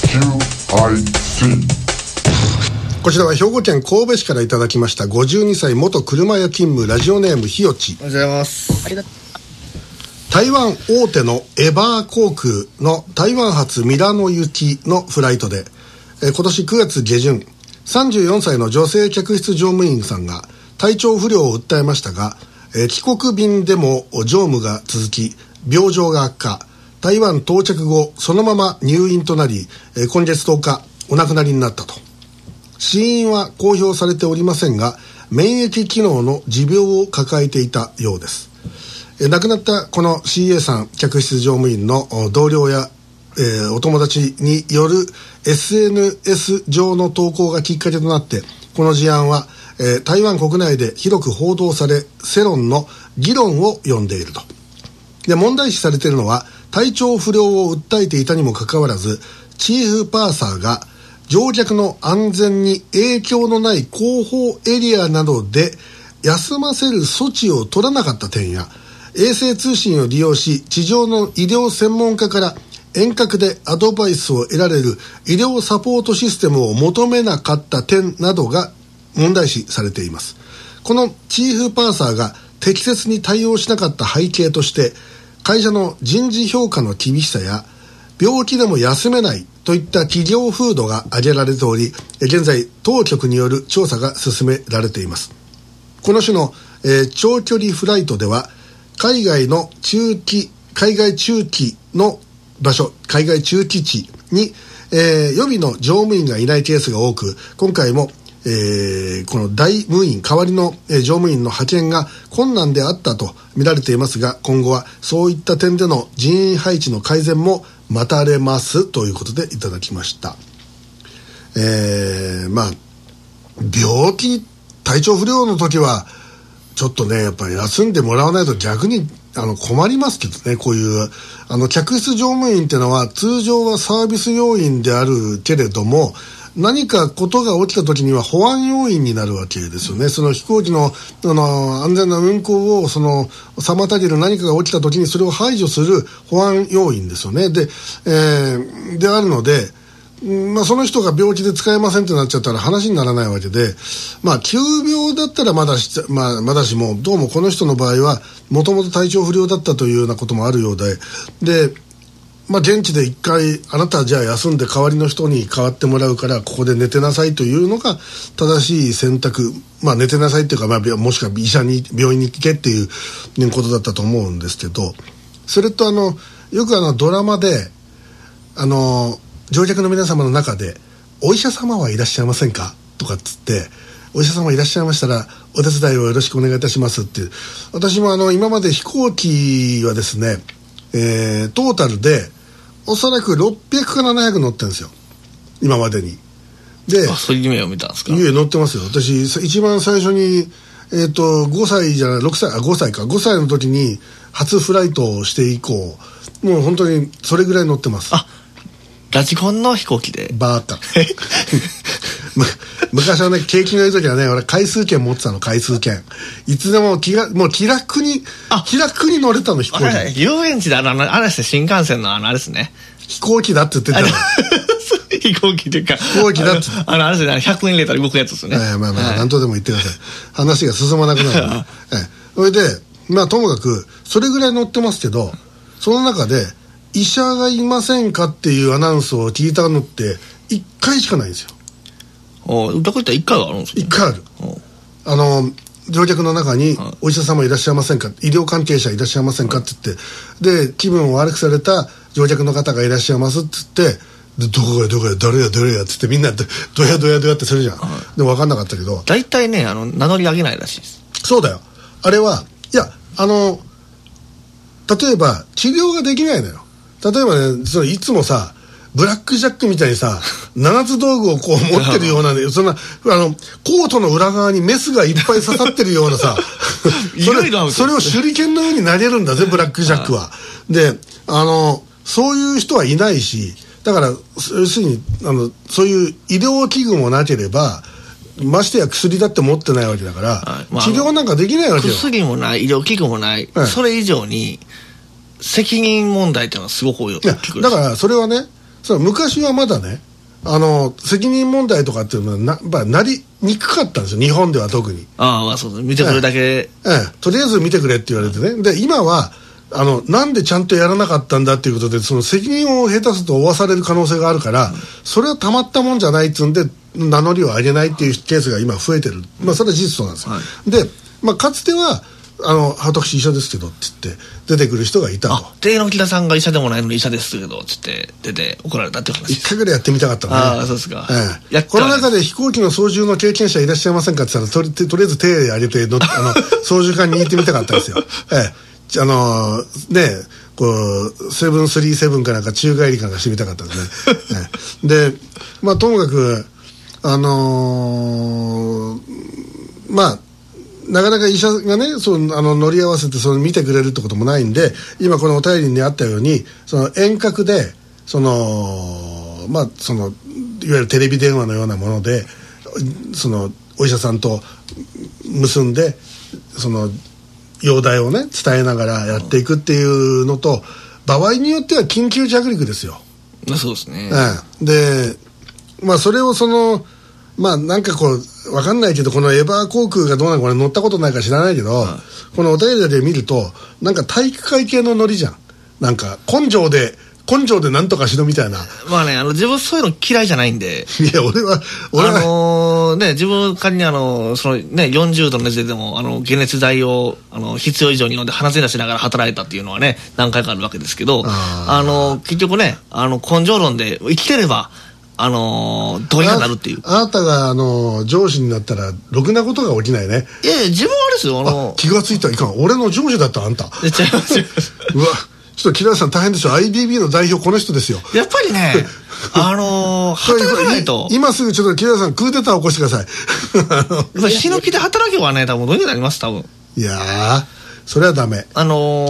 こちらは兵庫県神戸市からいただきました52歳元車屋勤務ラジオネームひよち。 おはようございます。 台湾大手のエバー航空の台湾発ミラノ行きのフライトで、今年9月下旬34歳の女性客室乗務員さんが体調不良を訴えましたが、帰国便でも乗務が続き病状が悪化、台湾到着後そのまま入院となり、今月10日お亡くなりになったと。死因は公表されておりませんが、免疫機能の持病を抱えていたようです。亡くなったこの CA さん客室乗務員の同僚や、お友達による SNS 上の投稿がきっかけとなって、この事案は、台湾国内で広く報道され、世論の議論を呼んでいると。で、問題視されているのは体調不良を訴えていたにもかかわらず、チーフパーサーが乗客の安全に影響のない後方エリアなどで休ませる措置を取らなかった点や、衛星通信を利用し地上の医療専門家から遠隔でアドバイスを得られる医療サポートシステムを求めなかった点などが問題視されています。このチーフパーサーが適切に対応しなかった背景として、会社の人事評価の厳しさや病気でも休めないといった企業風土が挙げられており、現在当局による調査が進められています。この種の、長距離フライトでは海外中期の場所、海外中期地に、予備の乗務員がいないケースが多く、今回も、この代務員代わりの、乗務員の派遣が困難であったと見られていますが、今後はそういった点での人員配置の改善も待たれますということでいただきました。病気体調不良の時はちょっとね、やっぱり休んでもらわないと逆に困りますけどね。こういう客室乗務員っていうのは通常はサービス要員であるけれども、何かことが起きた時には保安要員になるわけですよね。その飛行機の安全な運航を妨げる何かが起きた時にそれを排除する保安要員ですよね。で、であるので、その人が病気で使えませんってなっちゃったら話にならないわけで、急病だったらまだしも、どうもこの人の場合はもともと体調不良だったというようなこともあるようで、現地で一回あなたはじゃあ休んで代わりの人に代わってもらうからここで寝てなさいというのが正しい選択、寝てなさいっていうか、もしくは病院に行けっていうことだったと思うんですけど、それとよくドラマで乗客の皆様の中でお医者様はいらっしゃいませんかとかっつって、お医者様いらっしゃいましたらお手伝いをよろしくお願いいたしますっていう。私も今まで飛行機はですね、トータルでおそらく600から700乗ってるんですよ、今までに。で、 そういう夢を見たんですか？ いえ、乗ってますよ。私一番最初に5歳の時に初フライトをして以降、もう本当にそれぐらい乗ってます。 ラジコンの飛行機でバーッと昔はね、景気のいい時はね、俺回数券持ってたの。回数券いつでももう気楽に乗れたの。飛行機、 遊園地であれですね、新幹線のあれですね、 飛行機だって言ってたの飛行機というか飛行機だってあれですね、100円入れたら動くやつですね。 何とでも言ってください。話が進まなくなるそれでともかくそれぐらい乗ってますけど、その中で医者がいませんかっていうアナウンスを聞いたのって1回しかないんですよ。 だから1回はあるんですか？ 1回ある。乗客の中にお医者様いらっしゃいませんか、医療関係者いらっしゃいませんかって言って、で気分を悪くされた乗客の方がいらっしゃいますって言って、でどこや誰やって言ってみんなでどやってするじゃん。でも分かんなかったけど、 大体ね、名乗り上げないらしいです。 そうだよ。あれはいや例えば治療ができないのよ。例えばね、いつもさブラックジャックみたいにさ7つ道具をこう持ってるような、そんなコートの裏側にメスがいっぱい刺さってるようなさそれを手裏剣のように投げるんだぜ、ブラックジャックは。でそういう人はいないし、だから要するにそういう医療器具もなければ、ましてや薬だって持ってないわけだから、治療なんかできないわけよ。 薬もない、医療器具もない、それ以上に責任問題っていうのはすごく多いよ。 だからそれはね、 その昔はまだね、責任問題とかっていうのはなりにくかったんですよ、日本では特に。 まあそうです、見てくれるだけ、 とりあえず見てくれって言われてね。で今はなんでちゃんとやらなかったんだっていうことで、その責任を下手すると負わされる可能性があるから、それはたまったもんじゃないっつうんで名乗りを上げないっていうケースが今増えてる。それは事実そうなんですよ、で、かつては私医者ですけどって言って出てくる人がいたと。 で木田さんが医者でもないのに医者ですけどって言って出て怒られたっていう話です。 1回ぐらいやってみたかったね。 そうですか、 この中で飛行機の操縦の経験者いらっしゃいませんかって言ったら、とりあえず手を挙げて操縦桿に行ってみたかったんですよ。こう737かなんか宙返りかなんかしてみたかったですね。で、ともかくなかなか医者がね、乗り合わせて見てくれるってこともないんで、今このお便りにあったように、遠隔でいわゆるテレビ電話のようなものでお医者さんと結んで容体をね伝えながらやっていくっていうのと、場合によっては緊急着陸ですよ。 そうですね。 で、それをなんかこう分かんないけど、このエバー航空がどうなのか乗ったことないから知らないけど、このお便りで見るとなんか体育会系のノリじゃん。なんか根性でなんとかしろみたいな。 自分そういうの嫌いじゃないんで。 いや俺は自分仮に40度の熱でも解熱剤を必要以上に飲んで鼻栓出しながら働いたっていうのはね何回かあるわけですけど、結局ね根性論で生きてればどうにかなるっていう。 あなたが上司になったらろくなことが起きないね。 いや自分はあれですよ、 気がついたらいかん、俺の上司だったあんた。 違いますようわ、ちょっと木田さん大変ですよ。 IBB の代表この人ですよ。 やっぱりね働かないと。 今すぐちょっと木田さんクーデター起こしてください。 死ぬ気で働けばね多分どうにかなります多分。 いやーそれはダメ。 だ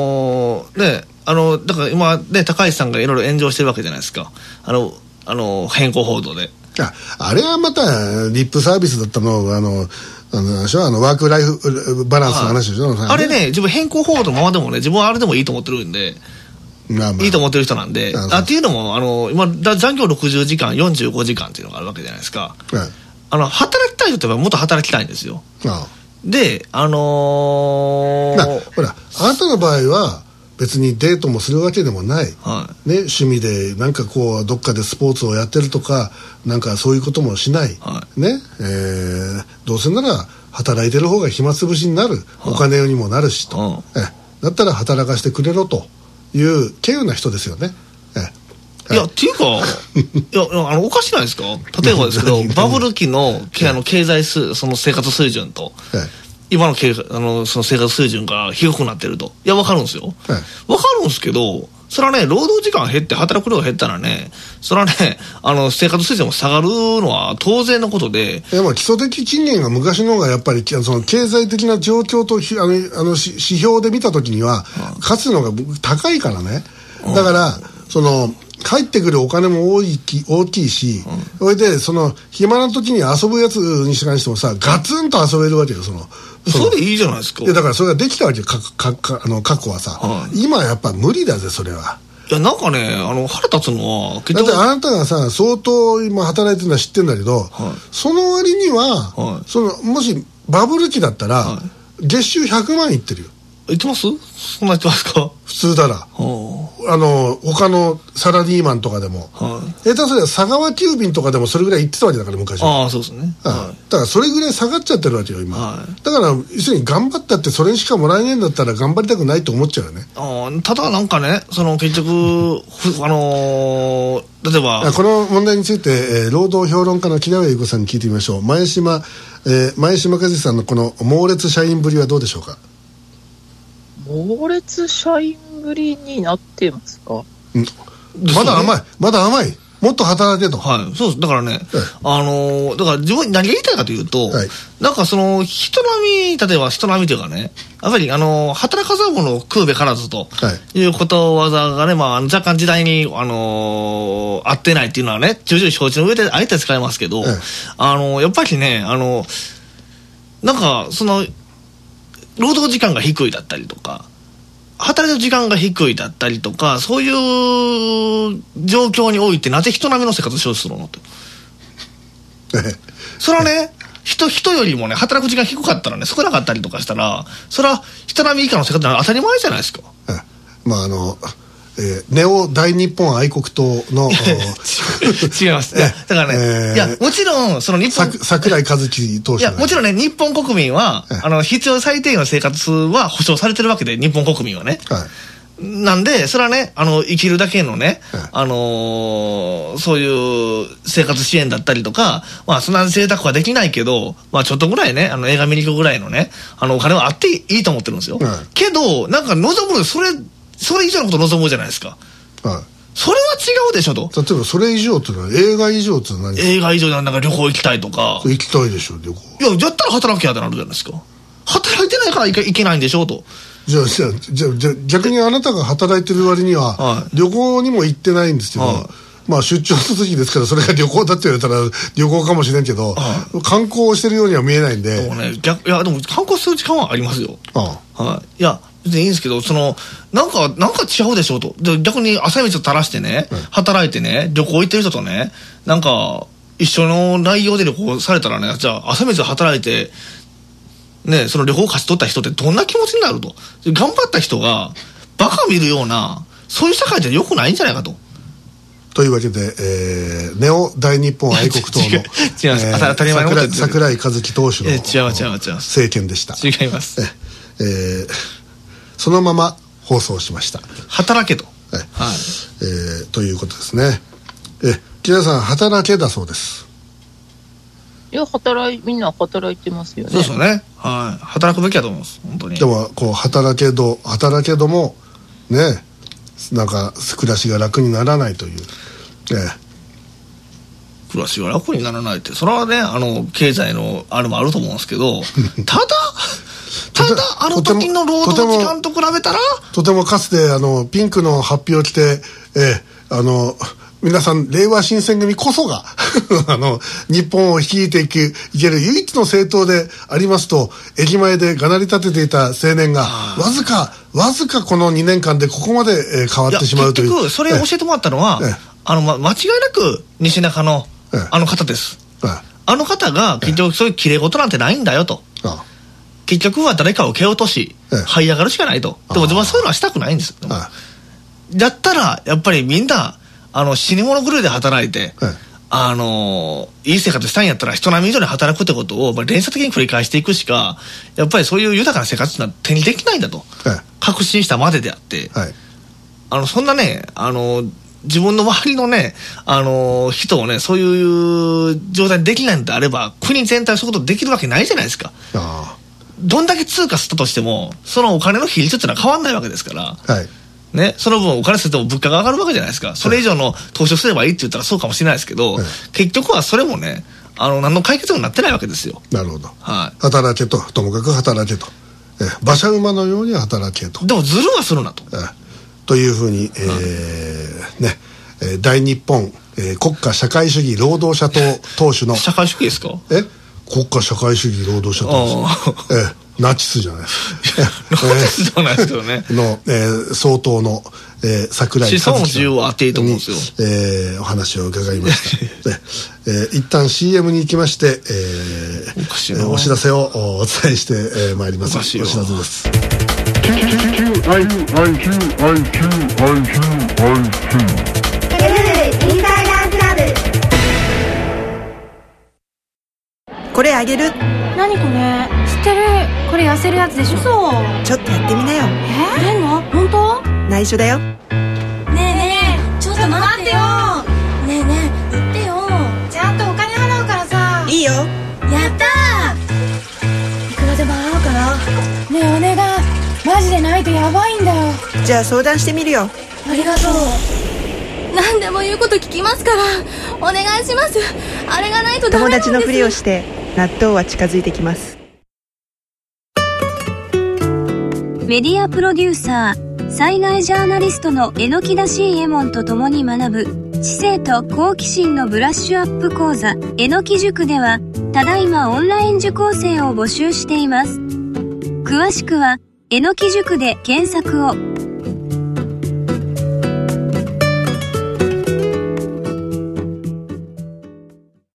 から今ね高橋さんがいろいろ炎上してるわけじゃないですか、変更報道で。 あれはまたリップサービスだったのワークライフバランスの話でしょ。 あれね、自分変更報道のままでもね、自分はあれでもいいと思ってるんで、いいと思ってる人なんで、っていうのも今残業60時間45時間っていうのがあるわけじゃないですか。働きたい人ってもっと働きたいんですよ。でほらあなたの場合は別にデートもするわけでもない、趣味でなんかこうどっかでスポーツをやってるとかなんかそういうこともしない、どうせなら働いてる方が暇つぶしになる、お金にもなるしと、だったら働かせてくれろという稀有な人ですよね。 いやっていうかおかしないですか。例えばですけどバブル期の経済生活水準と、今のその生活水準が低くなってると、いや分かるんですよ、分かるんですけど、それはね労働時間減って働く量が減ったらね、それはね生活水準も下がるのは当然のことで、 基礎的賃金が昔の方がやっぱり経済的な状況と指標で見た時にはかつての方が高いからね。だから入ってくるお金も大きいし、それで暇な時に遊ぶやつに関してもさガツンと遊べるわけよ。 それでいいじゃないですか。 だからそれができたわけよ過去はさ、今はやっぱ無理だぜそれは。 いやなんかね腹立つのはだってあなたがさ相当今働いてるのは知ってるんだけど、その割には、もしバブル期だったら、月収100万いってるよ。 いってます？そんな言ってますか？ 普通だら他のサラリーマンとかでも、下手すりゃ佐川急便とかでもそれぐらい行ってたわけだから昔は。 そうですね。 だからそれぐらい下がっちゃってるわけよ今、だから要するに頑張ったってそれにしかもらえねえんだったら頑張りたくないと思っちゃうよね。 ただなんかね結局例えばこの問題について、労働評論家の木田上優子さんに聞いてみましょう。前島和志さんのこの猛烈社員ぶりはどうでしょうか。 猛烈社員ぶりになってますか？ まだ甘いもっと働けと。 そうです。だからね、だから自分何が言いたいかというと、なんか人並み、例えば人並みというかね、やっぱり働かざる者を食うべからずということわざがね、若干時代に合ってないっていうのはね、重々承知の上であえて使いますけど、やっぱりねなんか労働時間が低いだったりとか、 働いてる時間が低いだったりとか、そういう状況においてなぜ人並みの生活をしようとするのとそれはね、人よりもね働く時間低かったらね少なかったりとかしたら、それは人並み以下の生活なら当たり前じゃないですか。 まあネオ大日本愛国党の違います。だからね、いやもちろんその日本桜井和樹党首、 いやもちろんね日本国民は必要最低限の生活は保障されてるわけで、日本国民はね、なんでそれはね生きるだけのね、そういう生活支援だったりとか、まあそんな贅沢はできないけど、まあちょっとぐらいね映画見に行くぐらいのねお金はあっていいと思ってるんですよ。けどなんか望むそれ以上のこと望むじゃないですか。それは違うでしょと。 例えばそれ以上ってのは映画以上って何？ 映画以上なんか旅行行きたいとか。 行きたいでしょ旅行。 いやだったら働きやってなるじゃないですか。働いてないから行けないんでしょと。じゃあ逆にあなたが働いてる割には、旅行にも行ってないんですけど、まあ出張の時ですからそれが旅行だって言われたら旅行かもしれんけど、観光をしてるようには見えないんで。 そうね、いやでも観光する時間はありますよ。いや別にいいんですけど、なんか違うでしょと。で逆に朝道を垂らしてね、働いてね旅行行ってる人とねなんか一緒の内容で旅行されたらね、じゃあ朝道で働いてねその旅行を勝ち取った人ってどんな気持ちになると。頑張った人がバカ見るようなそういう社会じゃ良くないんじゃないかと。 というわけで、ネオ大日本愛国党の違います当たり前のこと言ってる桜井和樹党首の政権でした。 違います。 そのまま放送しました。 働けと、 ということですね。木田さん働けだそうです。 いやみんな働いてますよね。 そうですよね。働くべきだと思います本当に。 でもこう働けどもね、なんか暮らしが楽にならないという、 暮らしが楽にならないって、それはね経済のあれもあると思うんですけどただあの時の労働時間と比べたらとてもかつてピンクの発表を着て、皆さん令和新選組こそが日本を率いていける唯一の政党でありますと駅前でがなり立てていた青年がわずかこの2年間でここまで、変わってしまうという。 結局それを教えてもらったのは、間違いなく西中のあの方です。あの方が結局そういう綺麗事なんてないんだよと。結局は誰かを蹴落とし這い上がるしかないと。でも自分はそういうのはしたくないんです。だったらやっぱりみんな死に物狂いで働いて、いい生活したいんやったら人並み以上に働くってことを連鎖的に繰り返していくしかやっぱりそういう豊かな生活は手にできないんだと、確信したまでであって、そんなね自分の周りのね人をねそういう状態にできないんであれば国全体そういうことできるわけないじゃないですか。どんだけ通貨吸ったとしてもそのお金の比率っていうのは変わんないわけですから、ね、その分お金吸っても物価が上がるわけじゃないですか。それ以上の投資をすればいいって言ったらそうかもしれないですけど、結局はそれもね何の解決になってないわけですよ。 なるほど、働けともかく働けと、馬車馬のように働けと。 でもずるはするなと、 というふうに、大日本、国家社会主義労働者党首の社会主義ですか？ 国家社会主義労働者党首ナチスじゃないナチスじゃないですけどねの、総統の、桜井和樹思想の自由はあっていいと思うんですよ。お話を伺いました一旦 CM に行きまして、お知らせをお伝えしてまいります。お知らせです。 これあげる。 何これ？知ってる。これ痩せるやつでしょ。そう。 ちょっとやってみなよ。 くれんの？本当？ 内緒だよ。 ねえねえ、ちょっと待ってよ。ねえねえ、言ってよ。ちゃんとお金払うからさ。 いいよ。 やったー。いくらでも払うから。ねえお願い。マジでないとやばいんだよ。 じゃあ相談してみるよ。 ありがとう。何でも言うこと聞きますからお願いします。あれがないとダメなんです。 友達のふりをして納豆は近づいてきます。 メディアプロデューサー、災害ジャーナリストの榎木田新右衛門と共に学ぶ知性と好奇心のブラッシュアップ講座榎木塾ではただいまオンライン受講生を募集しています。詳しくはえのき塾で検索を。